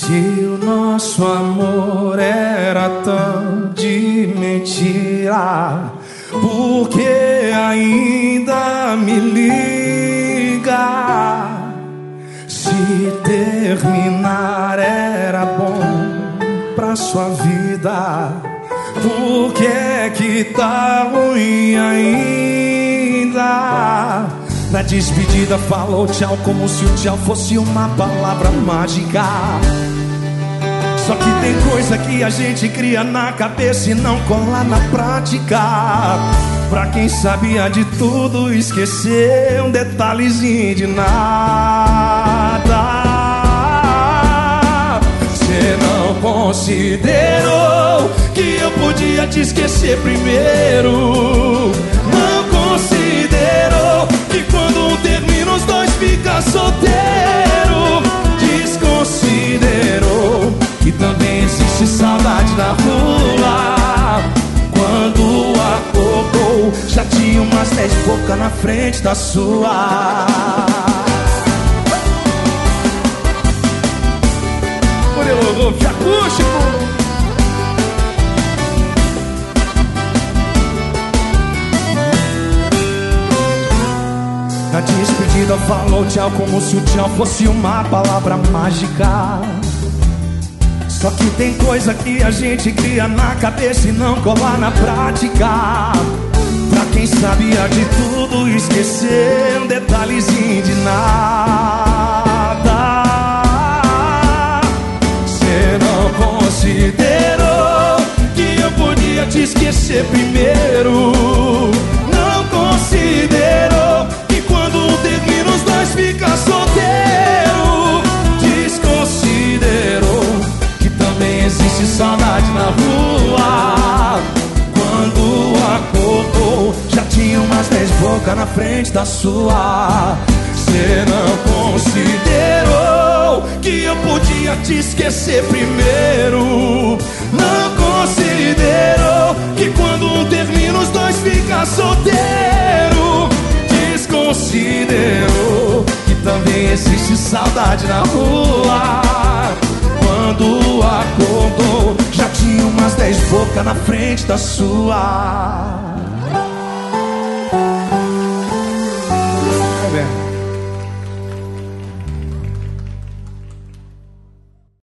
Se o nosso amor era tão de mentira, por que ainda me liga? Se terminar era bom pra sua vida, por que é que tá ruim ainda? Na despedida falou tchau como se o tchau fosse uma palavra mágica. Só que tem coisa que a gente cria na cabeça e não cola na prática. Pra quem sabia de tudo, esquecer um detalhezinho de nada. Cê não considerou que eu podia te esquecer primeiro. Não considerou que quando um termina os dois fica solteiro. Desconsiderou que também existe saudade na rua. Quando acordou, já tinha umas 10 bocas na frente da sua. Murilo Golf acústico. Na despedida falou tchau como se o tchau fosse uma palavra mágica. Só que tem coisa que a gente cria na cabeça e não cola na prática. Pra quem sabia de tudo, esquecer um detalhezinho de nada. Cê não considerou que eu podia te esquecer primeiro. Não considerou que quando um termina os dois fica solteiro. Desconsiderou que também existe saudade na rua. Quando acordou, já tinha umas 10 bocas na frente da sua. Cê não considerou que eu podia te esquecer primeiro. Não considerou que quando um termina os dois fica solteiro. Desconsiderou que também existe saudade na rua. Quando acordou, já tinha umas 10 bocas na frente da sua.